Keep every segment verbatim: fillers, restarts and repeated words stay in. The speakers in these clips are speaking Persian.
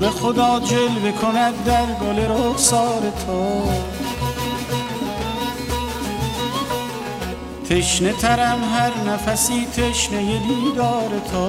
نور خدا جلوه کند در گل رخسار تو. تشنه ترم هر نفسی تشنه دیدار تو.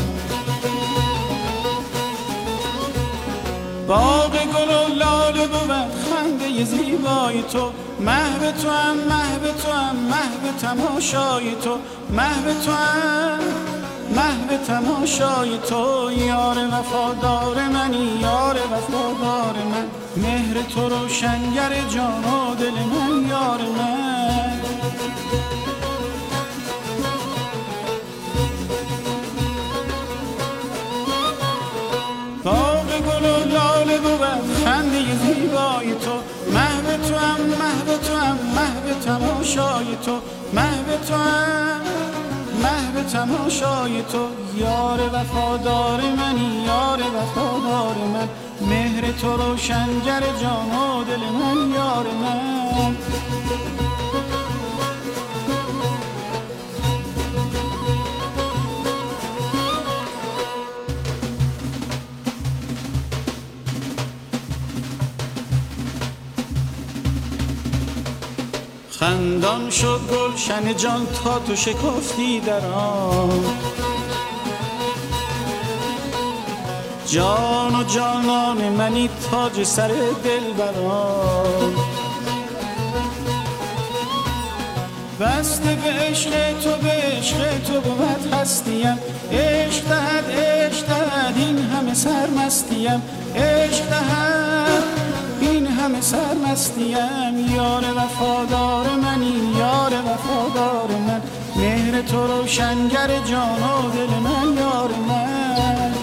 باغ گل و لاله بود خنده زیبای تو. محو تو هم محو تو هم محو تماشای تو. محو تو هم محو تماشای تو. یار وفادار منی یار وفادار من. مهر تو روشنگر جان و دل من یار من. باغ گل و لاله بود خنده زیبای تو. محو تو هم محو تو هم محو تماشای تو. محو تو هم محو تماشای تو. یار وفادار منی یار وفادار من. مهر تو روشنگر جان و دل من یار من. خندان شد گلشن جان تا تو شکفتی در آن. جان و جانان منی تاج سر دلبران. بسته به عشق تو به عشق تو بود هستیم. عشق دهد عشق دهد این همه سرمستیم. عشق دهد این همه سرمستیم. یار وفادار منی یار وفادار من. مهر تو روشنگر جان و دل من یار من.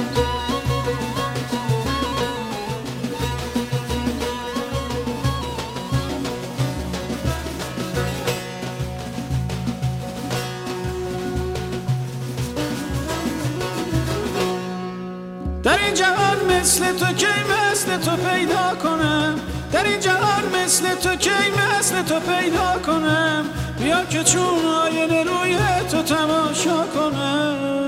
در این جهان مثل تو کی مثل تو پیدا کنم. در این جهان مثل تو کی مثل تو پیدا کنم. بیا که چون آینه روی تو تماشا کنم.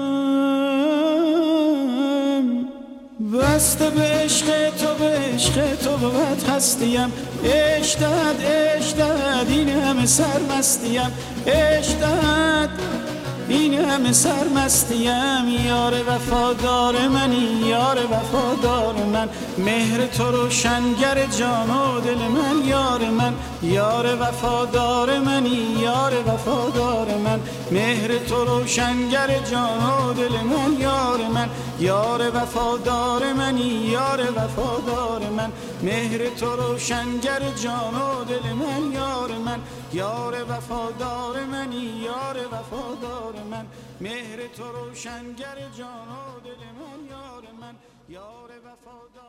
بسته به عشق تو به عشق تو بود هستیم. عشق دهد عشق دهد این همه سرمستیم. عشق دهد این همه سرمستیم. یار وفادار منی یار وفادار من. مهر تو روشنگر جان و دل من یار من. یار وفادار منی یار وفادار من. مهر تو روشنگر جان و دل من یار من. یار وفادار منی یار وفادار من. مهر تو روشنگر جان و دل من یار من. یار وفادار منی یار وفادار من. مهر تو روشنگر جان و دل من یار من. یار وفادار